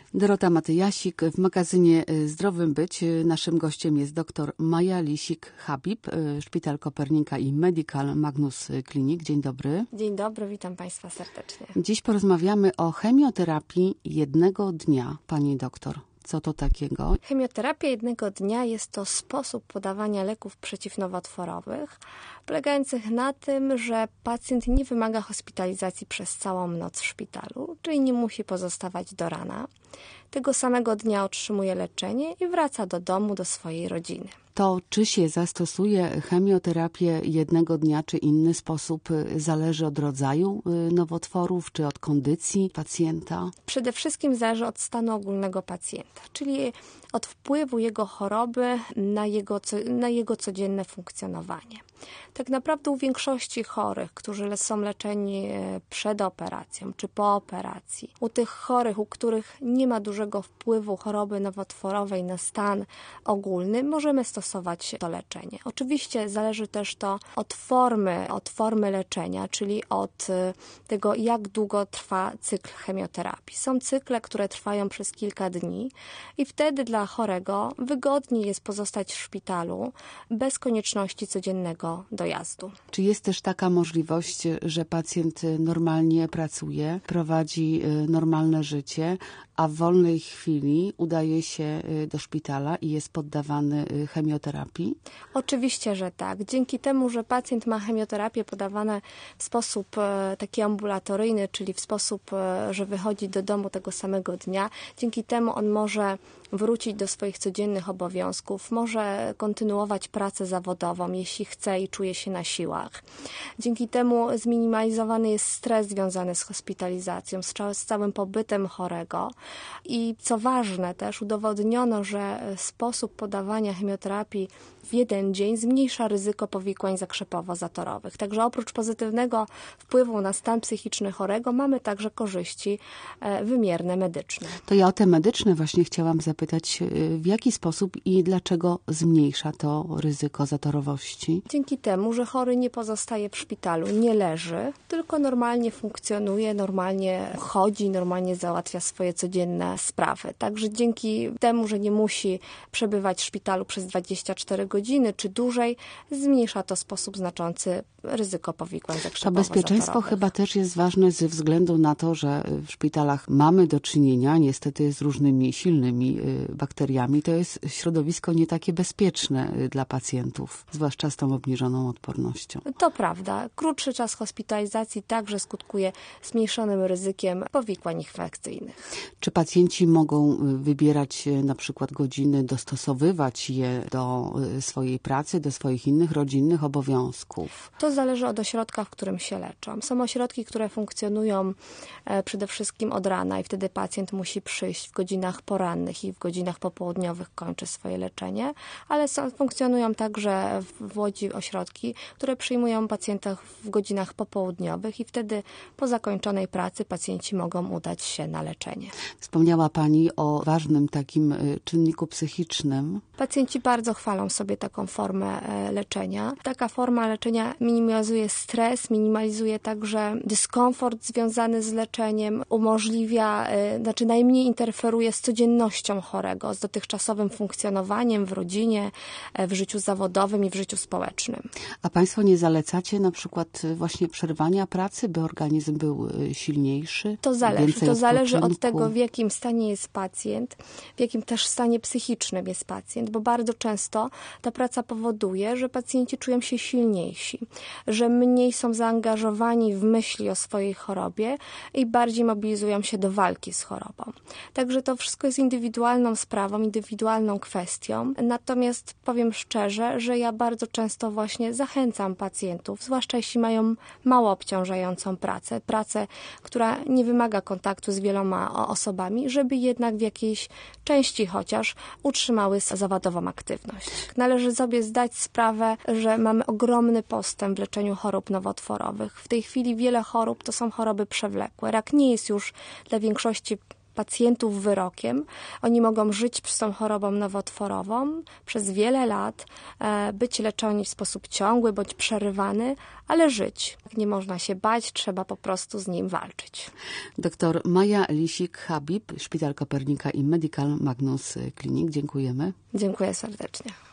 Dorota Matyjasik w magazynie Zdrowym Być. Naszym gościem jest dr Maja Lisik-Habib, Szpital Kopernika i Medical Magnus Clinic. Dzień dobry. Dzień dobry, witam Państwa serdecznie. Dziś porozmawiamy o chemioterapii jednego dnia, pani doktor. Co to takiego? Chemioterapia jednego dnia jest to sposób podawania leków przeciwnowotworowych, polegających na tym, że pacjent nie wymaga hospitalizacji przez całą noc w szpitalu, czyli nie musi pozostawać do rana. Tego samego dnia otrzymuje leczenie i wraca do domu, do swojej rodziny. To czy się zastosuje chemioterapię jednego dnia, czy inny sposób, zależy od rodzaju nowotworów, czy od kondycji pacjenta? Przede wszystkim zależy od stanu ogólnego pacjenta, czyli od wpływu jego choroby na jego codzienne funkcjonowanie. Tak naprawdę u większości chorych, którzy są leczeni przed operacją czy po operacji, u tych chorych, u których nie ma dużego wpływu choroby nowotworowej na stan ogólny, możemy stosować to leczenie. Oczywiście zależy też to od formy leczenia, czyli od tego, jak długo trwa cykl chemioterapii. Są cykle, które trwają przez kilka dni i wtedy dla chorego wygodniej jest pozostać w szpitalu bez konieczności codziennego dojazdu. Czy jest też taka możliwość, że pacjent normalnie pracuje, prowadzi normalne życie, a w wolnej chwili udaje się do szpitala i jest poddawany chemioterapii? Oczywiście, że tak. Dzięki temu, że pacjent ma chemioterapię podawane w sposób taki ambulatoryjny, czyli w sposób, że wychodzi do domu tego samego dnia, dzięki temu on może wrócić do swoich codziennych obowiązków, może kontynuować pracę zawodową, jeśli chce i czuje się na siłach. Dzięki temu zminimalizowany jest stres związany z hospitalizacją, z całym pobytem chorego. I co ważne też, udowodniono, że sposób podawania chemioterapii w jeden dzień zmniejsza ryzyko powikłań zakrzepowo-zatorowych. Także oprócz pozytywnego wpływu na stan psychiczny chorego mamy także korzyści wymierne medyczne. To ja o te medyczne właśnie chciałam zapytać, w jaki sposób i dlaczego zmniejsza to ryzyko zatorowości? Dzięki temu, że chory nie pozostaje w szpitalu, nie leży, tylko normalnie funkcjonuje, normalnie chodzi, normalnie załatwia swoje codzienne sprawy. Także dzięki temu, że nie musi przebywać w szpitalu przez 24 godziny czy dłużej, zmniejsza to w sposób znaczący ryzyko powikłań zakrzepowo-zatorowych. To bezpieczeństwo chyba też jest ważne ze względu na to, że w szpitalach mamy do czynienia niestety z różnymi silnymi bakteriami. To jest środowisko nie takie bezpieczne dla pacjentów, zwłaszcza z tą obniżoną odpornością. To prawda. Krótszy czas hospitalizacji także skutkuje zmniejszonym ryzykiem powikłań infekcyjnych. Czy pacjenci mogą wybierać na przykład godziny, dostosowywać je do swojej pracy, do swoich innych rodzinnych obowiązków? To zależy od ośrodka, w którym się leczą. Są ośrodki, które funkcjonują przede wszystkim od rana i wtedy pacjent musi przyjść w godzinach porannych i w godzinach popołudniowych kończy swoje leczenie, ale funkcjonują także w Łodzi ośrodki, które przyjmują pacjentów w godzinach popołudniowych i wtedy po zakończonej pracy pacjenci mogą udać się na leczenie. Wspomniała Pani o ważnym takim czynniku psychicznym. Pacjenci bardzo chwalą sobie taką formę leczenia. Taka forma leczenia minimalizuje stres, minimalizuje także dyskomfort związany z leczeniem, umożliwia, najmniej interferuje z codziennością chorego, z dotychczasowym funkcjonowaniem w rodzinie, w życiu zawodowym i w życiu społecznym. A Państwo nie zalecacie na przykład właśnie przerwania pracy, by organizm był silniejszy? To zależy od tego, w jakim stanie jest pacjent, w jakim też stanie psychicznym jest pacjent, bo bardzo często ta praca powoduje, że pacjenci czują się silniejsi, że mniej są zaangażowani w myśli o swojej chorobie i bardziej mobilizują się do walki z chorobą. Także to wszystko jest indywidualną sprawą, indywidualną kwestią. Natomiast powiem szczerze, że ja bardzo często właśnie zachęcam pacjentów, zwłaszcza jeśli mają mało obciążającą pracę, która nie wymaga kontaktu z wieloma osobami, żeby jednak w jakiejś części chociaż utrzymały zawodową aktywność. Należy sobie zdać sprawę, że mamy ogromny postęp w leczeniu chorób nowotworowych. W tej chwili wiele chorób to są choroby przewlekłe. Rak nie jest już dla większości pacjentów wyrokiem. Oni mogą żyć z tą chorobą nowotworową przez wiele lat, być leczeni w sposób ciągły bądź przerywany, ale żyć. Nie można się bać, trzeba po prostu z nim walczyć. Doktor Maja Lisik-Habib, Szpital Kopernika i Medical Magnus Clinic. Dziękujemy. Dziękuję serdecznie.